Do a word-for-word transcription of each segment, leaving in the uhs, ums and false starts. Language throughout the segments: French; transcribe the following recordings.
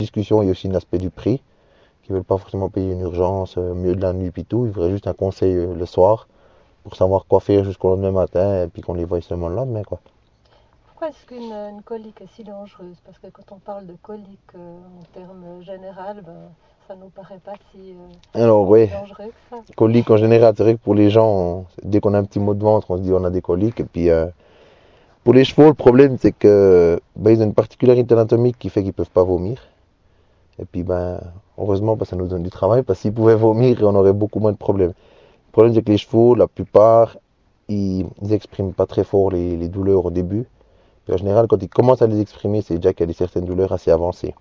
Discussion, il y a aussi l'aspect du prix, qui ne veulent pas forcément payer une urgence, euh, milieu de la nuit puis tout. Ils voudraient juste un conseil euh, le soir pour savoir quoi faire jusqu'au lendemain matin et puis qu'on les voit seulement le lendemain, quoi. Pourquoi est-ce qu'une une colique est si dangereuse? Parce que quand on parle de colique euh, en termes général, ben, ça ne nous paraît pas si, euh, Alors, si ouais, dangereux que ça. coliques en général, c'est vrai que pour les gens, on- dès qu'on a un petit mot de ventre, on se dit on a des coliques. Et puis, euh, pour les chevaux, le problème, c'est que ben, ils ont une particularité anatomique qui fait qu'ils peuvent pas vomir. Et puis, ben, heureusement, ben, ça nous donne du travail, parce que s'ils pouvaient vomir, on aurait beaucoup moins de problèmes. Le problème, c'est que les chevaux, la plupart, ils n'expriment pas très fort les, les douleurs au début. Et en général, quand ils commencent à les exprimer, c'est déjà qu'il y a des certaines douleurs assez avancées.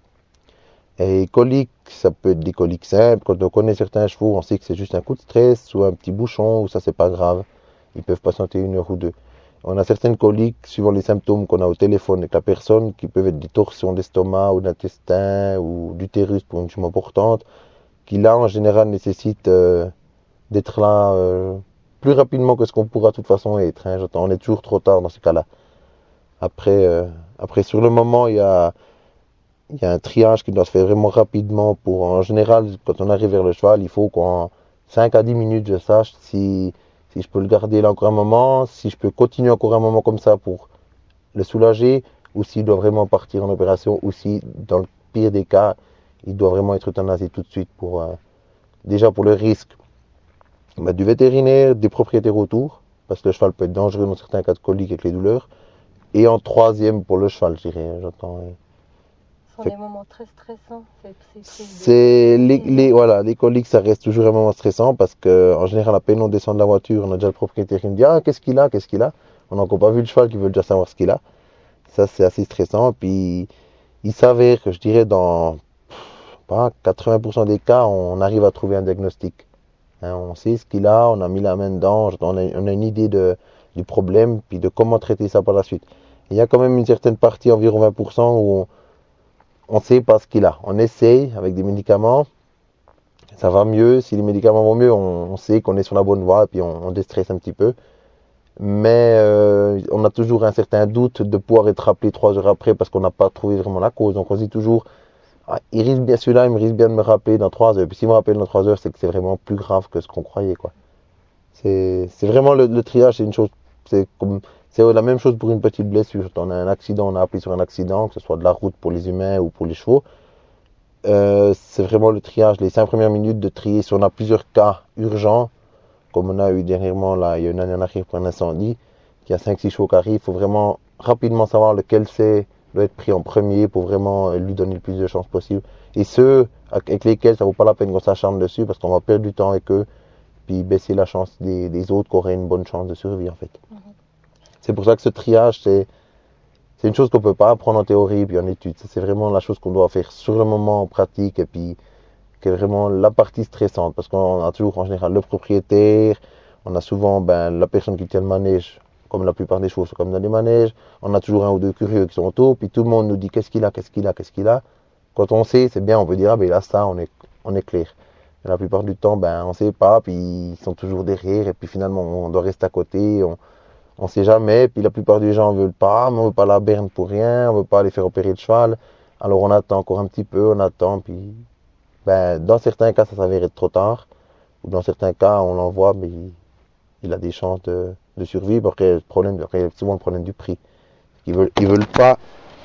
Et coliques, ça peut être des coliques simples. Quand on connaît certains chevaux, on sait que c'est juste un coup de stress ou un petit bouchon, ou ça, c'est pas grave. Ils peuvent patienter une heure ou deux. On a certaines coliques, suivant les symptômes qu'on a au téléphone avec la personne, qui peuvent être des torsions d'estomac ou d'intestin ou d'utérus pour une jument portante, qui là, en général, nécessitent euh, d'être là euh, plus rapidement que ce qu'on pourra de toute façon être. Hein. J'entends, on est toujours trop tard dans ce cas-là. Après, euh, après, sur le moment, il y a, il y a un triage qui doit se faire vraiment rapidement pour, en général, quand on arrive vers le cheval, il faut qu'en cinq à dix minutes, je sache si, si je peux le garder là encore un moment, si je peux continuer encore un moment comme ça pour le soulager, ou s'il doit vraiment partir en opération, ou si, dans le pire des cas, il doit vraiment être euthanasié tout de suite pour, euh, déjà pour le risque bah, du vétérinaire, des propriétaires autour, parce que le cheval peut être dangereux dans certains cas de colique avec les douleurs, et en troisième pour le cheval, je dirais, hein, j'entends. hein. Ce sont Fait des moments très stressants, ces, ces prises de, de C'est les, les- décision. voilà, les coliques, ça reste toujours un moment stressant parce que en général, à peine on descend de la voiture, on a déjà le propriétaire qui nous dit ah qu'est-ce qu'il a, qu'est-ce qu'il a. On n'a encore pas vu le cheval qui veut déjà savoir ce qu'il a. Ça c'est assez stressant. Puis il s'avère que je dirais dans pas quatre-vingts pour cent des cas, on arrive à trouver un diagnostic. Hein, on sait ce qu'il a, on a mis la main dedans, on a, on a une idée de, du problème, puis de comment traiter ça par la suite. Il y a quand même une certaine partie, environ vingt pour cent, où on ne sait pas ce qu'il a. On essaye avec des médicaments, ça va mieux. Si les médicaments vont mieux, on, on sait qu'on est sur la bonne voie et puis on, on déstresse un petit peu. Mais euh, on a toujours un certain doute de pouvoir être rappelé trois heures après parce qu'on n'a pas trouvé vraiment la cause. Donc on se dit toujours, ah, il risque bien celui-là, il me risque bien de me rappeler dans trois heures. Puis s'il me rappelle dans trois heures, c'est que c'est vraiment plus grave que ce qu'on croyait, quoi. C'est, c'est vraiment le, le triage, c'est une chose, c'est comme, c'est la même chose pour une petite blessure. On a un accident, on a appelé sur un accident, que ce soit de la route pour les humains ou pour les chevaux. Euh, c'est vraiment le triage, les cinq premières minutes de trier. Si on a plusieurs cas urgents, comme on a eu dernièrement, là, il y a une année en arrière pour un incendie, qu'il y a cinq six chevaux qui arrivent, il faut vraiment rapidement savoir lequel c'est, doit être pris en premier pour vraiment lui donner le plus de chances possible. Et ceux avec lesquels ça ne vaut pas la peine qu'on s'acharne dessus parce qu'on va perdre du temps avec eux, puis baisser la chance des, des autres qui auraient une bonne chance de survie en fait. Mhm. C'est pour ça que ce triage, c'est c'est une chose qu'on ne peut pas apprendre en théorie puis en études. C'est vraiment la chose qu'on doit faire sur le moment en pratique et puis qui est vraiment la partie stressante parce qu'on a toujours en général le propriétaire, on a souvent ben, la personne qui tient le manège, comme la plupart des chevaux sont comme dans les manèges, on a toujours un ou deux curieux qui sont autour, puis tout le monde nous dit qu'est-ce qu'il a, qu'est-ce qu'il a, qu'est-ce qu'il a. Quand on sait, c'est bien, on peut dire ah ben là ça, on est, on est clair. Mais la plupart du temps, ben on sait pas, puis ils sont toujours derrière, et puis finalement on doit rester à côté, on, on sait jamais, puis la plupart des gens veulent pas, mais on veut pas la berne pour rien, on veut pas aller faire opérer le cheval, alors on attend encore un petit peu, on attend, puis ben, dans certains cas, ça s'avère être trop tard. Ou dans certains cas, on l'envoie, mais il, il a des chances de, de survivre. Après, le problème, après, souvent le problème du prix. Ils veulent, ils veulent pas.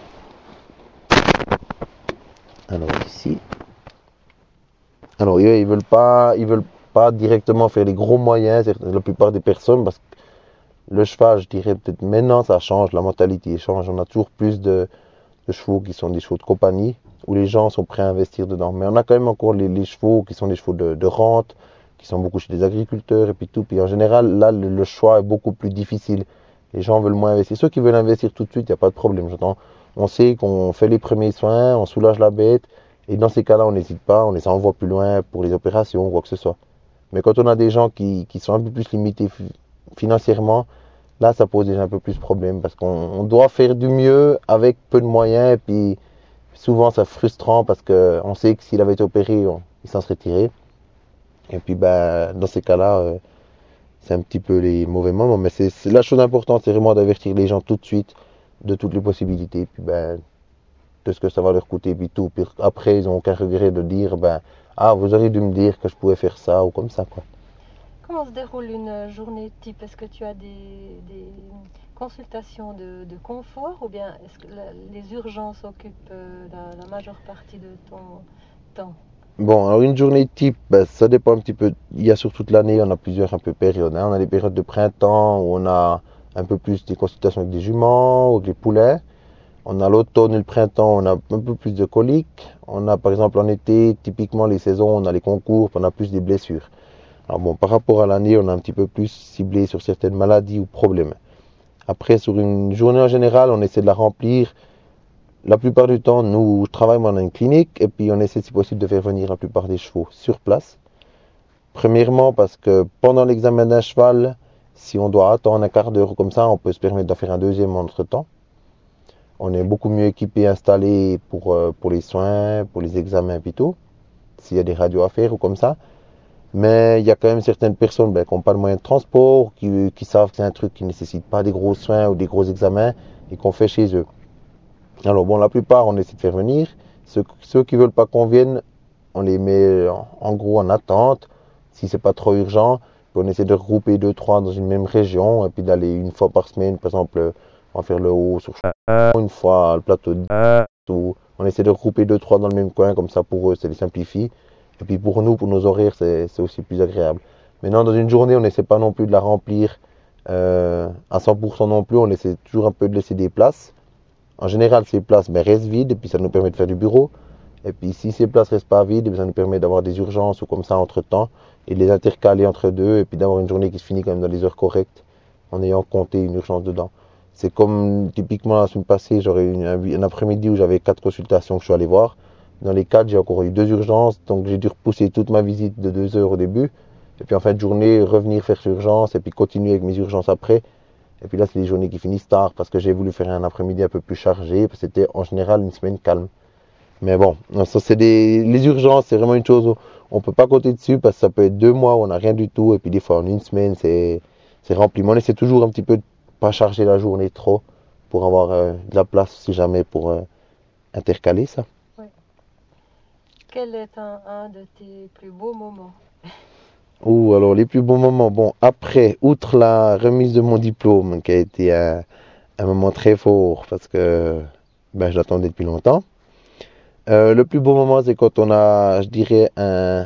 Alors ici. Alors ils, ils veulent pas, ils veulent pas directement faire les gros moyens. La plupart des personnes, parce que le cheval, je dirais peut-être maintenant, ça change, la mentalité change. On a toujours plus de, de chevaux qui sont des chevaux de compagnie, où les gens sont prêts à investir dedans. Mais on a quand même encore les, les chevaux qui sont des chevaux de, de rente, qui sont beaucoup chez les agriculteurs et puis tout. Puis en général, là, le, le choix est beaucoup plus difficile. Les gens veulent moins investir. Ceux qui veulent investir tout de suite, il n'y a pas de problème. J'entends. On sait qu'on fait les premiers soins, on soulage la bête, et dans ces cas-là, on n'hésite pas, on les envoie plus loin pour les opérations ou quoi que ce soit. Mais quand on a des gens qui, qui sont un peu plus limités financièrement, là, ça pose déjà un peu plus de problème parce qu'on on doit faire du mieux avec peu de moyens. Et puis, souvent, c'est frustrant parce qu'on sait que s'il avait été opéré, on- il s'en serait tiré. Et puis, ben, dans ces cas-là, euh, c'est un petit peu les mauvais moments. Mais c'est c'est la chose importante, c'est vraiment d'avertir les gens tout de suite de toutes les possibilités. Et puis, ben, de ce que ça va leur coûter, puis tout. Puis après, ils n'ont aucun regret de dire, ben, ah, vous auriez dû me dire que je pouvais faire ça, ou comme ça, quoi. Comment se déroule une journée type? Est-ce que tu as des, des consultations de, de confort ou bien est-ce que la- les urgences occupent euh, la, la majeure partie de ton temps? Bon, alors une journée type, ben, ça dépend un petit peu. Il y a sur toute l'année, on a plusieurs un peu périodes, hein. On a des périodes de printemps où on a un peu plus des consultations avec des juments ou avec les poulets. On a l'automne et le printemps, on a un peu plus de coliques. On a par exemple en été, typiquement les saisons, on a les concours, on a plus des blessures. Alors bon, par rapport à l'année, on a un petit peu plus ciblé sur certaines maladies ou problèmes. Après, sur une journée en général, on essaie de la remplir. La plupart du temps, nous, je travaille moi dans une clinique et puis on essaie si possible de faire venir la plupart des chevaux sur place. Premièrement, parce que pendant l'examen d'un cheval, si on doit attendre un quart d'heure comme ça, on peut se permettre d'en faire un deuxième entre-temps. On est beaucoup mieux équipé, installé pour, euh, pour les soins, pour les examens et tout, s'il y a des radios à faire ou comme ça. Mais il y a quand même certaines personnes ben, qui n'ont pas de moyens de transport, qui, qui savent que c'est un truc qui ne nécessite pas des gros soins ou des gros examens et qu'on fait chez eux. Alors bon, la plupart, on essaie de faire venir. Ceux, ceux qui ne veulent pas qu'on vienne, on les met en, en gros en attente. Si c'est pas trop urgent, puis on essaie de regrouper deux, trois dans une même région et puis d'aller une fois par semaine, par exemple, on va faire le haut sur une fois le plateau de ou on essaie de regrouper deux, trois dans le même coin, comme ça pour eux, ça les simplifie. Et puis pour nous, pour nos horaires, c'est c'est aussi plus agréable. Maintenant, dans une journée, on n'essaie pas non plus de la remplir euh, à cent pour cent non plus, on essaie toujours un peu de laisser des places. En général, ces places ben, restent vides et puis ça nous permet de faire du bureau. Et puis si ces places restent pas vides, ben, ça nous permet d'avoir des urgences ou comme ça entre temps et de les intercaler entre deux et puis d'avoir une journée qui se finit quand même dans les heures correctes en ayant compté une urgence dedans. C'est comme typiquement la semaine passée, j'aurais eu un, un après-midi où j'avais quatre consultations que je suis allé voir. Dans les quatre, j'ai encore eu deux urgences, donc j'ai dû repousser toute ma visite de deux heures au début. Et puis en fin de journée, revenir faire l'urgence et puis continuer avec mes urgences après. Et puis là, c'est les journées qui finissent tard parce que j'ai voulu faire un après-midi un peu plus chargé, parce que c'était en général une semaine calme. Mais bon, ça c'est des... les urgences, c'est vraiment une chose où on peut pas compter dessus parce que ça peut être deux mois où on n'a rien du tout et puis des fois en une semaine c'est c'est rempli. Mais on essaie toujours un petit peu de pas charger la journée trop pour avoir euh, de la place si jamais pour euh, intercaler ça. Oui. Quel est un, un de tes plus beaux moments? Ou alors les plus bons moments, bon après, outre la remise de mon diplôme qui a été un, un moment très fort parce que ben, je l'attendais depuis longtemps. Euh, le plus beau moment c'est quand on a, je dirais, un,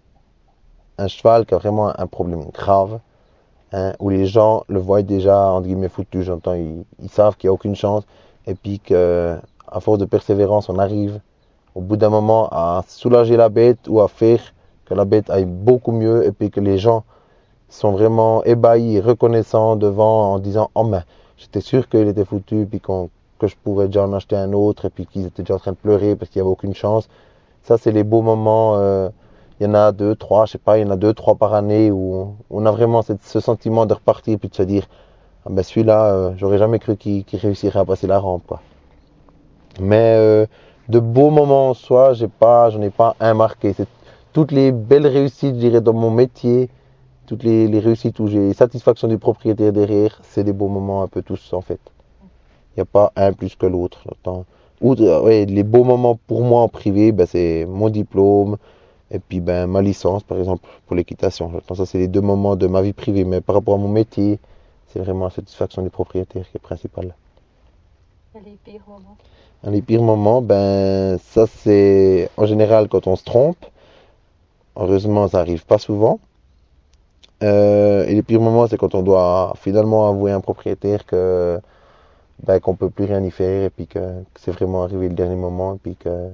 un cheval qui a vraiment un problème grave, hein, où les gens le voient déjà, entre guillemets, foutu, j'entends, ils, ils savent qu'il n'y a aucune chance, et puis qu'à force de persévérance, on arrive au bout d'un moment à soulager la bête ou à faire que la bête aille beaucoup mieux, et puis que les gens sont vraiment ébahis et reconnaissants devant en disant, oh mais j'étais sûr qu'il était foutu, puis qu'on, que je pouvais déjà en acheter un autre, et puis qu'ils étaient déjà en train de pleurer parce qu'il n'y avait aucune chance. Ça, c'est les beaux moments. euh, Il y en a deux, trois, je sais pas, il y en a deux, trois par année où on a vraiment cette- ce sentiment de repartir puis de se dire, ah ben celui-là, euh, j'aurais jamais cru qu'il qu'il réussirait à passer la rampe, quoi. Mais euh, de beaux moments en soi, j'ai pas, j'en ai pas un marqué. C'est toutes les belles réussites, je dirais, dans mon métier, toutes les, les réussites où j'ai satisfaction du propriétaire derrière, c'est des beaux moments un peu tous en fait. Il n'y a pas un plus que l'autre. Autant- Ou, euh, ouais, les beaux moments pour moi en privé, ben, c'est mon diplôme et puis ben, ma licence, par exemple, pour l'équitation. Je pense que ça, c'est les deux moments de ma vie privée. Mais par rapport à mon métier, c'est vraiment la satisfaction du propriétaire qui est principale. Et les pires moments? Un des pires moments, ben, ça, c'est en général quand on se trompe. Heureusement, ça arrive pas souvent. Euh, et les pires moments, c'est quand on doit finalement avouer à un propriétaire que ben, qu'on peut plus rien y faire et puis que, que c'est vraiment arrivé le dernier moment et puis que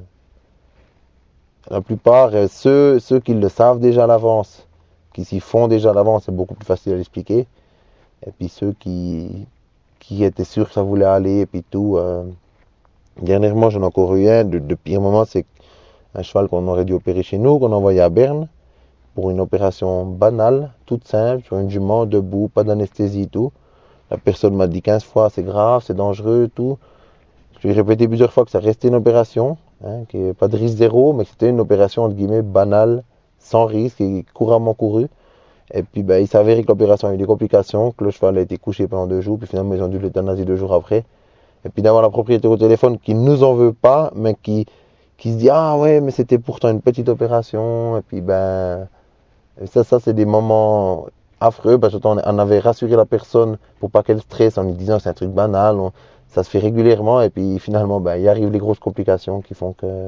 la plupart, euh, ceux, ceux qui le savent déjà à l'avance, qui s'y font déjà à l'avance, c'est beaucoup plus facile à l'expliquer. Et puis ceux qui, qui étaient sûrs que ça voulait aller et puis tout. euh, Dernièrement, j'en ai encore eu un. De, de pire moment, c'est un cheval qu'on aurait dû opérer chez nous, qu'on a envoyé à Berne pour une opération banale, toute simple, sur une jument, debout, pas d'anesthésie et tout. La personne m'a dit quinze fois, c'est grave, c'est dangereux, tout. Je lui ai répété plusieurs fois que ça restait une opération, hein, qu'il n'y avait pas de risque zéro, mais que c'était une opération entre guillemets banale, sans risque et couramment courue. Et puis ben, il s'avérait que l'opération a eu des complications, que le cheval a été couché pendant deux jours, puis finalement ils ont dû l'euthanasier deux jours après. Et puis d'avoir la propriétaire au téléphone qui ne nous en veut pas, mais qui, qui se dit ah ouais, mais c'était pourtant une petite opération. Et puis ben, et ça, ça c'est des moments affreux parce qu'on on avait rassuré la personne pour pas qu'elle stresse en lui disant c'est un truc banal, on- ça se fait régulièrement. Et puis finalement, ben, il arrive les grosses complications qui font que.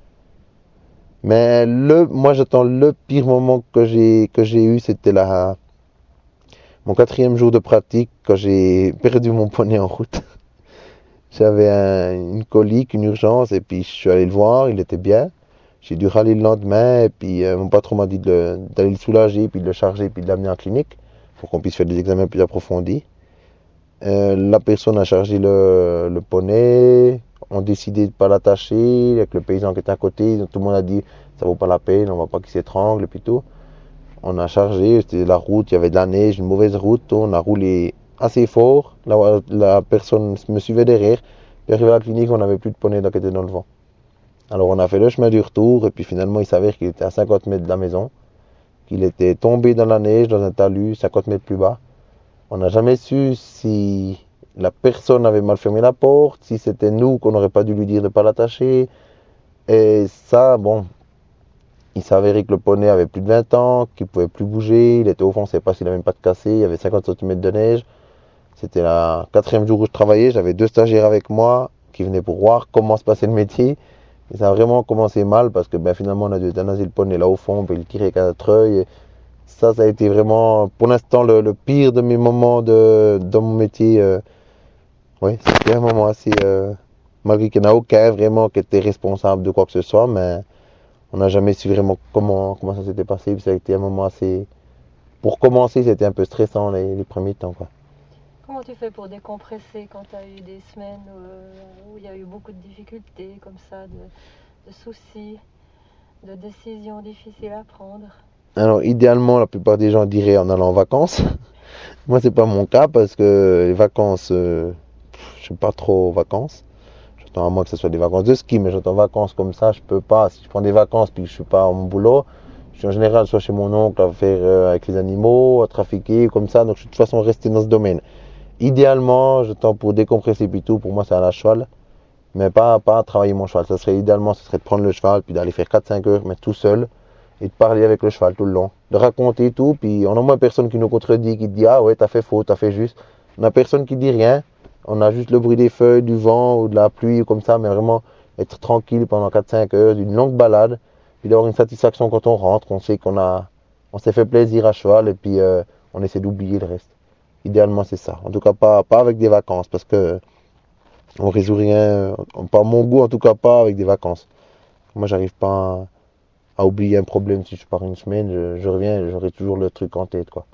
Mais le, moi j'attends le pire moment que j'ai que j'ai eu, c'était la mon quatrième jour de pratique quand j'ai perdu mon poney en route. J'avais un- une colique, une urgence, et puis je suis allé le voir, il était bien. J'ai dû râler le lendemain, et puis euh, mon patron m'a dit de le- d'aller le soulager, puis de le charger, puis de l'amener en clinique, pour qu'on puisse faire des examens plus approfondis. Euh, la personne a chargé le, le poney, on décidé de ne pas l'attacher, avec le paysan qui était à côté, tout le monde a dit ça vaut pas la peine, on va pas qu'il s'étrangle, et puis tout. On a chargé, c'était la route, il y avait de la neige, une mauvaise route, on a roulé assez fort. La, la personne me suivait derrière. Puis arrivé à la clinique, on n'avait plus de poney qui était dans le vent. Alors on a fait le chemin du retour et puis finalement il s'avère qu'il était à cinquante mètres de la maison, qu'il était tombé dans la neige, dans un talus, cinquante mètres plus bas. On n'a jamais su si la personne avait mal fermé la porte, si c'était nous qu'on n'aurait pas dû lui dire de ne pas l'attacher. Et ça, bon, il s'avérait que le poney avait plus de vingt ans, qu'il ne pouvait plus bouger, il était au fond, on ne savait pas s'il avait même pas de cassé, il y avait cinquante centimètres de neige. C'était le quatrième jour où je travaillais, j'avais deux stagiaires avec moi qui venaient pour voir comment se passait le métier. Et ça a vraiment commencé mal parce que ben, finalement on a dû euthanasier le poney là au fond, puis le tirer avec un notre œil. Et ça, ça a été vraiment pour l'instant le, le pire de mes moments de, dans mon métier. Euh, oui, c'était un moment assez. Euh, malgré qu'il n'y en a aucun vraiment qui était responsable de quoi que ce soit, mais on n'a jamais su vraiment comment, comment ça s'était passé. Puis ça a été un moment assez. Pour commencer, c'était un peu stressant les, les premiers temps, quoi. Comment tu fais pour décompresser quand tu as eu des semaines où, euh, où il y a eu beaucoup de difficultés comme ça, de, de soucis, de décisions difficiles à prendre? Alors, idéalement, la plupart des gens diraient en allant en vacances. Moi, c'est pas mon cas parce que les vacances, euh, je suis pas trop aux vacances. J'attends à moi que ce soit des vacances de ski, mais j'attends vacances comme ça, je peux pas. Si je prends des vacances puis que je suis pas à mon boulot, je suis en général soit chez mon oncle à faire euh, avec les animaux, à trafiquer, comme ça. Donc, je suis de toute façon resté dans ce domaine. Idéalement, je tends pour décompresser puis tout, pour moi, c'est à la cheval. Mais pas, pas travailler mon cheval. Ça serait idéalement, ce serait de prendre le cheval, puis d'aller faire quatre cinq heures, mais tout seul, et de parler avec le cheval tout le long. De raconter tout, puis on a moins personne qui nous contredit, qui dit ah ouais, t'as fait faux, t'as fait juste. On a personne qui dit rien. On a juste le bruit des feuilles, du vent ou de la pluie ou comme ça, mais vraiment être tranquille pendant quatre cinq heures, d'une longue balade, puis d'avoir une satisfaction quand on rentre. On sait qu'on a, on s'est fait plaisir à cheval, et puis euh, on essaie d'oublier le reste. Idéalement, c'est ça. En tout cas, pas, pas avec des vacances, parce que on résout rien, pas mon goût en tout cas pas avec des vacances. Moi j'arrive pas à, à oublier un problème si je pars une semaine, je, je reviens, j'aurai toujours le truc en tête quoi.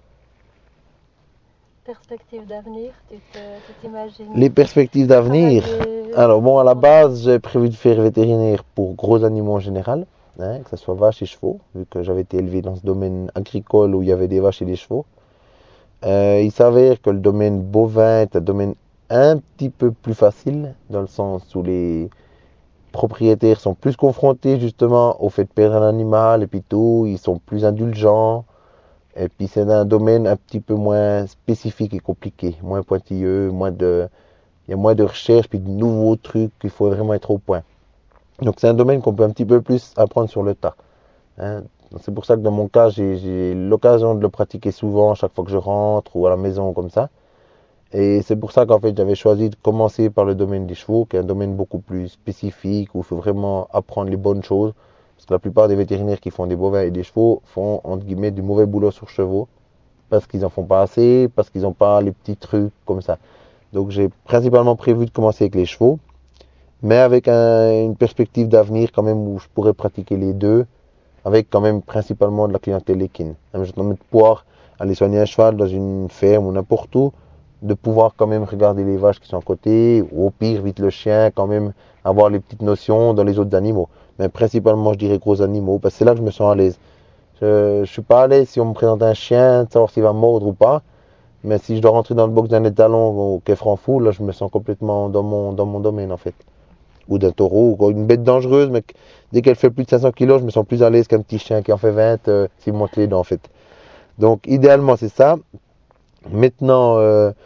Perspective d'avenir, tu te- tu t'imagines Les perspectives d'avenir. travailler Alors bon à la dans- base j'ai prévu de faire vétérinaire pour gros animaux en général, hein, que ce soit vaches et chevaux, vu que j'avais été élevé dans ce domaine agricole où il y avait des vaches et des chevaux. Euh, il s'avère que le domaine bovin est un domaine un petit peu plus facile, dans le sens où les propriétaires sont plus confrontés justement au fait de perdre un animal et puis tout, ils sont plus indulgents. Et puis c'est un domaine un petit peu moins spécifique et compliqué, moins pointilleux, moins de, il y a moins de recherches puis de nouveaux trucs qu'il faut vraiment être au point. Donc c'est un domaine qu'on peut un petit peu plus apprendre sur le tas, hein. C'est pour ça que dans mon cas, j'ai, j'ai l'occasion de le pratiquer souvent, chaque fois que je rentre ou à la maison comme ça. Et c'est pour ça qu'en fait j'avais choisi de commencer par le domaine des chevaux, qui est un domaine beaucoup plus spécifique, où il faut vraiment apprendre les bonnes choses. Parce que la plupart des vétérinaires qui font des bovins et des chevaux font entre guillemets du mauvais boulot sur chevaux, parce qu'ils en font pas assez, parce qu'ils n'ont pas les petits trucs comme ça. Donc j'ai principalement prévu de commencer avec les chevaux, mais avec un- une perspective d'avenir quand même où je pourrais pratiquer les deux, avec quand même principalement de la clientèle équine. Je vais pouvoir aller soigner un cheval dans une ferme ou n'importe où, de pouvoir quand même regarder les vaches qui sont à côté, ou au pire, vite le chien, quand même avoir les petites notions dans les autres animaux. Mais principalement, je dirais gros animaux, parce que c'est là que je me sens à l'aise. Je ne suis pas à l'aise si on me présente un chien, de savoir s'il va mordre ou pas. Mais si je dois rentrer dans le box d'un étalon ou qu'est franc-fou, là, je me sens complètement dans mon, dans mon domaine, en fait. Ou d'un taureau, ou une bête dangereuse, mais dès qu'elle fait plus de cinq cents kilos, je me sens plus à l'aise qu'un petit chien qui en fait vingt, euh, s'il monte les dents, en fait. Donc, idéalement, c'est ça. Maintenant, euh,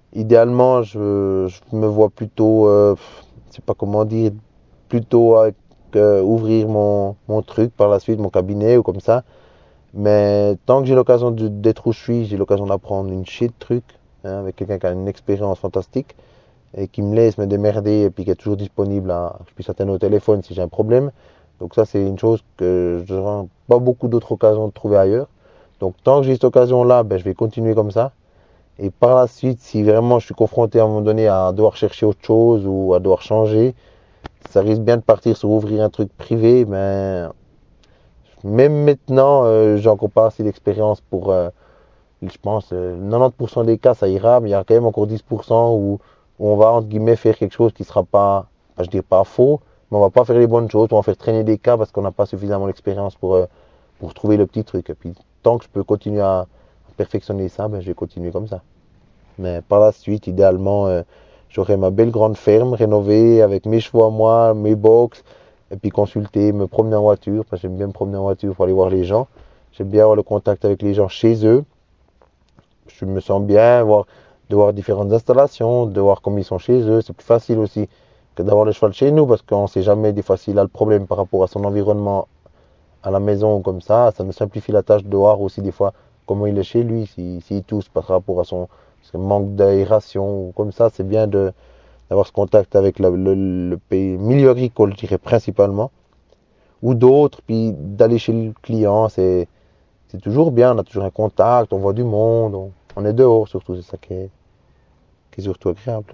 idéalement, je, je me vois plutôt, euh, je sais pas comment dire, plutôt avec, euh, ouvrir mon, mon truc par la suite, mon cabinet ou comme ça. Mais tant que j'ai l'occasion de- d'être où je suis, j'ai l'occasion d'apprendre une shit de trucs, hein, avec quelqu'un qui a une expérience fantastique et qui me laisse me démerder et puis qui est toujours disponible à, je puisse atteindre au téléphone si j'ai un problème. Donc ça, c'est une chose que je n'aurai pas beaucoup d'autres occasions de trouver ailleurs. Donc tant que j'ai cette occasion-là, ben, je vais continuer comme ça. Et par la suite, si vraiment je suis confronté à un moment donné à devoir chercher autre chose ou à devoir changer, ça risque bien de partir sur ouvrir un truc privé, mais même maintenant, euh, j'ai encore pas assez d'expérience pour, euh, je pense, euh, quatre-vingt-dix pour cent des cas, ça ira, mais il y a quand même encore dix pour cent où, où on va, entre guillemets, faire quelque chose qui sera pas, bah, je dirais pas faux, mais on va pas faire les bonnes choses, on va faire traîner des cas parce qu'on n'a pas suffisamment d'expérience pour, euh, pour trouver le petit truc. Et puis, tant que je peux continuer à, à perfectionner ça, ben, je vais continuer comme ça. Mais par la suite, idéalement, euh, j'aurai ma belle grande ferme rénovée avec mes chevaux à moi, mes box, et puis consulter, me promener en voiture, parce que j'aime bien me promener en voiture pour aller voir les gens. J'aime bien avoir le contact avec les gens chez eux. Je me sens bien, voir, de voir différentes installations, de voir comment ils sont chez eux. C'est plus facile aussi que d'avoir le cheval chez nous, parce qu'on ne sait jamais des fois s'il a le problème par rapport à son environnement à la maison ou comme ça. Ça nous simplifie la tâche de voir aussi des fois comment il est chez lui, s'il si, si tousse par rapport à son, son manque d'aération ou comme ça. C'est bien de, d'avoir ce contact avec le, le, le pays, milieu agricole, je dirais principalement, ou d'autres, puis d'aller chez le client, c'est, c'est toujours bien, on a toujours un contact, on voit du monde, on, on est dehors surtout, c'est ça qui est, qui est surtout agréable.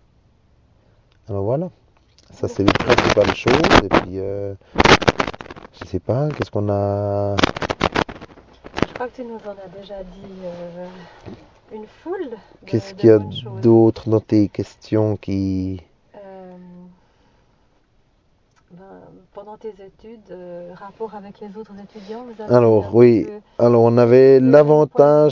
Alors voilà, ça c'est les principales choses, et puis euh, je sais pas, qu'est-ce qu'on a... Je crois que tu nous en as déjà dit euh, une foule Qu'est-ce de, de qu'il y a bonnes choses. d'autre dans tes questions qui... Euh, ben, pendant tes études, euh, rapport avec les autres étudiants, vous aviez un Alors petit oui, peu alors on avait les mêmes points de l'avantage